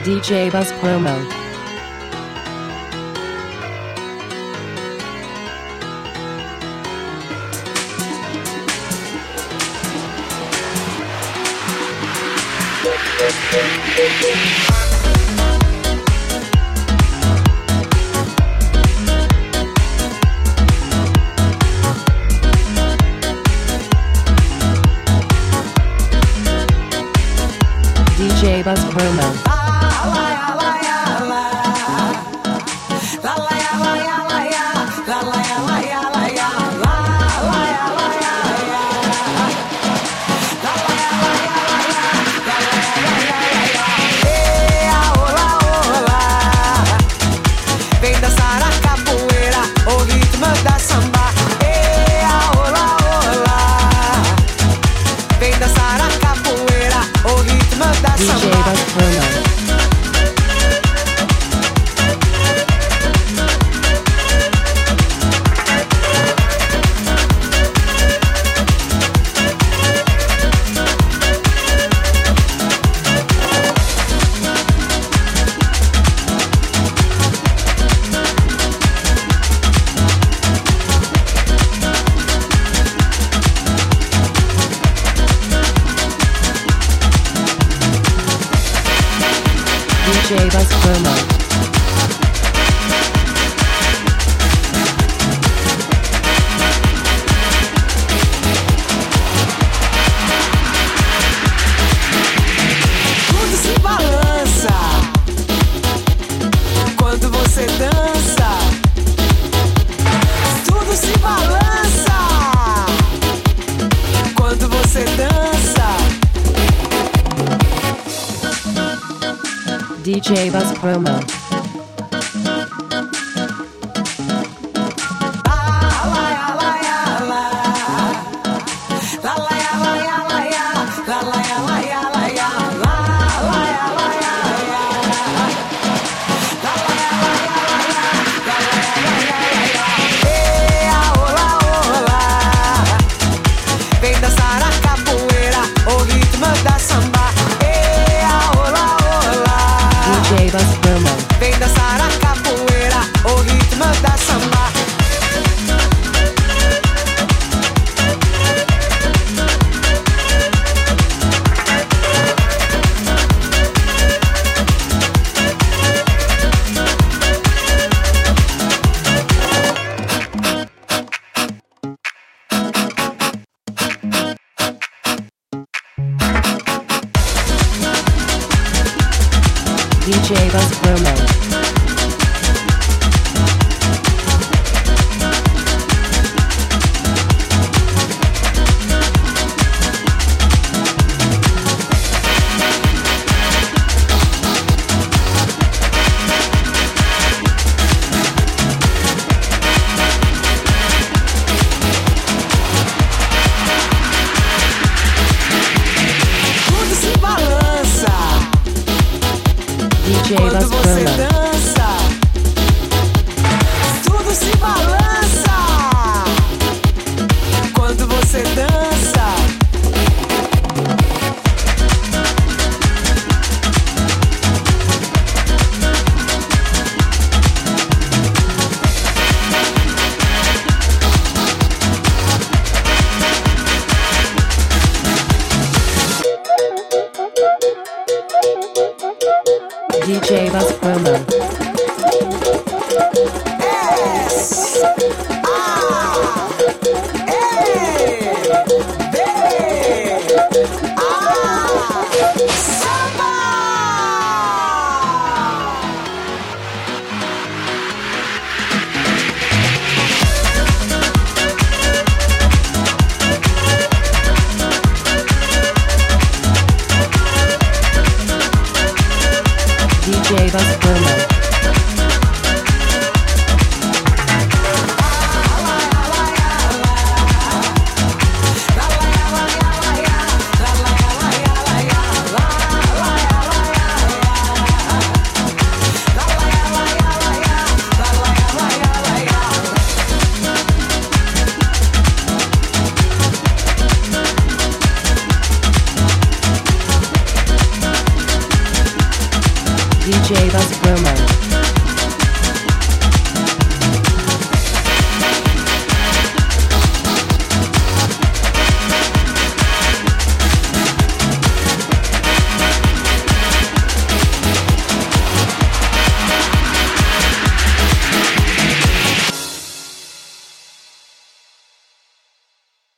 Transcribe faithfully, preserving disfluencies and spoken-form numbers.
D J Buzz Promo. D J Buzz Promo. D J Buzz Promo. D J Buzz Promo. Tudo se balança quando você dança. Tudo se balança quando você dança. D J Buzz Promo. Vem dançar a capoeira, o ritmo da samba. D J Buzz Promo. Vem dançar a capoeira, o ritmo da samba. D J Buzz Promo. Tudo se balança D J quando Buzz você Promo. dança. Tudo se balança quando você dança. D J Buzz Promo. S A E B A Samba. D J Buzz Promo. D J Buzz Promo.